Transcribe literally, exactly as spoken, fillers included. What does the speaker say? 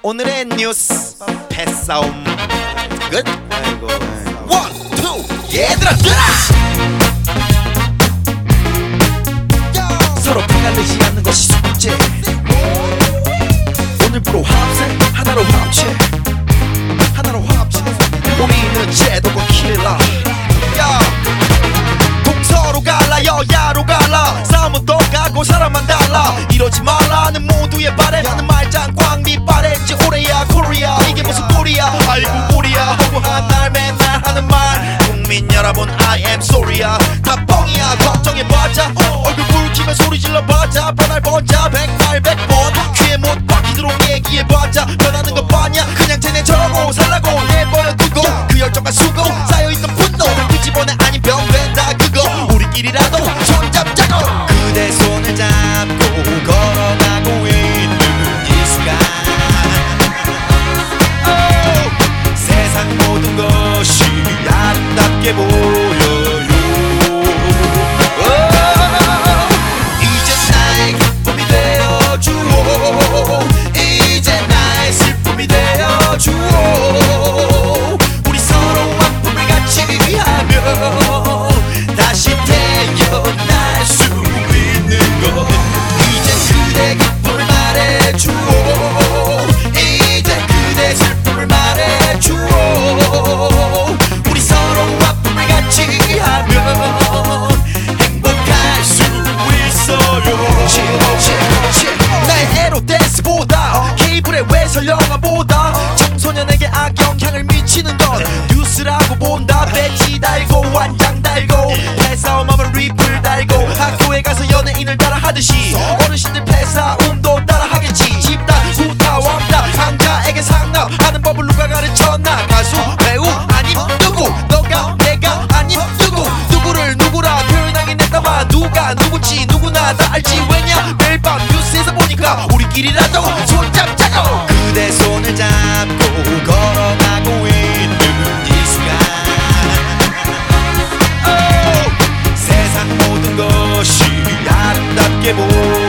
오늘의 뉴스 패싸움 끝. 아이고, 원, 투, 얘들아 들어. 서로 피날리지 않는 것이 숙제. 오늘부로 합세 하나로 합체, 하나로 합체. 우리는 제도가 킬러. 야, 동서로 갈라 여야로 갈라. 싸움은 똑같고 사람만 달라. 이러지 말라는 모두의 바래. 하는 말장 광비 바랬지 오래야 코리아. 이게 무슨 꼴이야. 아이고 우리야 하고 한 날 맨날 하는 말. 국민 여러분 I am sorry야. 다 뻥이야 걱정해봤자. 얼굴 붉히면 소리 질러봤자. 변할 번자 백발 백번 귀에 못 박히도록 얘기해봤자. 변하는 거 봤냐 그냥 쟤네 저러고 살라고 내버려 두고 그 열정과 수고 쌓여있던 분노 다 끄집어내 아닌 병된다 그거. 우리끼리라도 손잡자고. 그대 손을 잡고 걸어가고 있는 이 순간 oh, 세상 모든 것이 아름답게 보여요. oh, 이제 나의 기쁨이 되어주오. 이제 나의 슬픔이 되어주오. 우리 서로 아픔을 같이 하며 다시 태어날 수 있는 것. 이제 그대 기쁨을 말해주오. 이제 그대 슬픔을 말해주오. 우리 서로 아픔을 같이 하며 행복할 수 있어요. 나의 에로 댄스보다 케이블의 외설 영화보다 청소년에게 악영향을 미치는 건 뉴스라고 본다. 배지 달고 완장 달고 패싸움하면 리플 달고 학교에 가서 연예인을 따라 하듯이 어르신들 패싸움도 따라 하겠지. 집단 후타 왕따 상자에게 상납하는 법을 누가 가르쳤나. 가수 배우 아님 누구 너가 내가 아님 누구 누구를 누구라 표현하긴 했다마 누가 누구지 누구나 다 알지. 왜냐 매일 밤 뉴스에서 보니까 우리끼리라도 손잡자고. 그대 손을 잡고 걸어가고 있는 이 순간 oh, 세상 모든 것이 아름답게 보여.